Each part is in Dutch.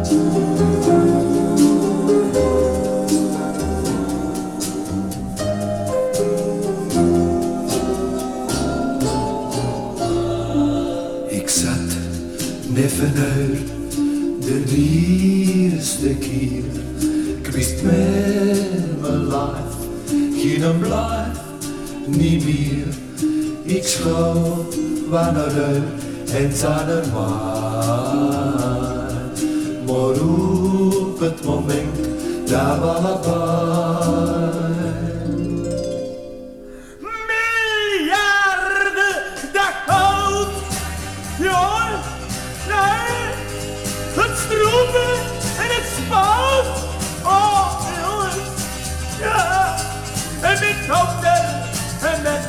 Ik zat neffen uit de eerste keer. Ik wist met mijn lijf geen blijf niet meer. Ik schoot wanneer uit en zag er maar op het moment dat we allebei miljarden dat goud, ja, nee, het stroepen en het spout, oh jongens, ja, en met dokter en met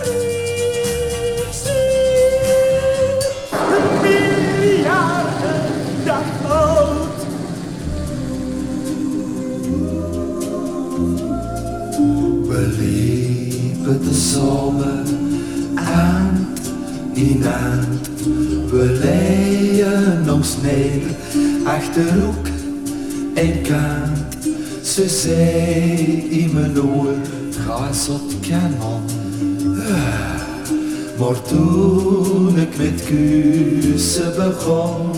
miljarden dat goud. We liepen te samen hand in hand. We leien ons neer achterhoek en kant. Ze zei in mijn oor, ga zot kanon. Maar toen ik met kussen begon,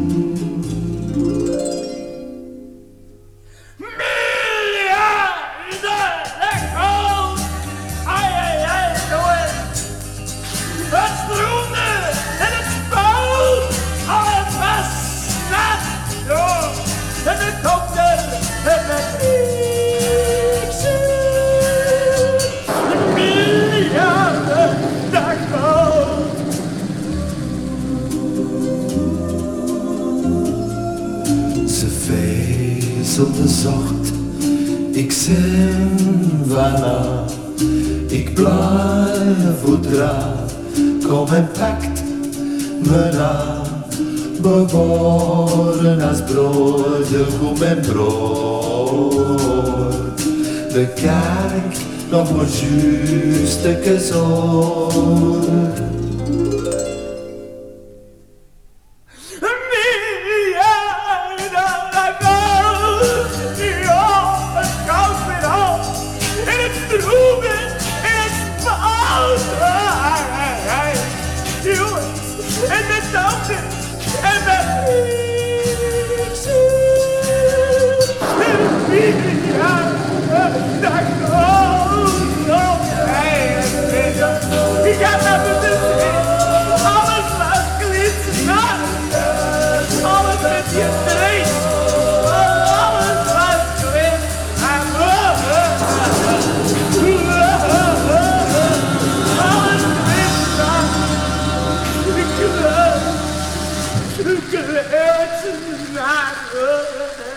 ze vezelde zacht, ik zing vanaf, ik blijf voor draad, kom en pakt me aan. We worden als broodegom en brood. De kerk nog maar juist een kezoor. En met dokter en met ik ga naar beneden, alles was glitterend, alles met je dreef, alles was glitterend, alles glitterend.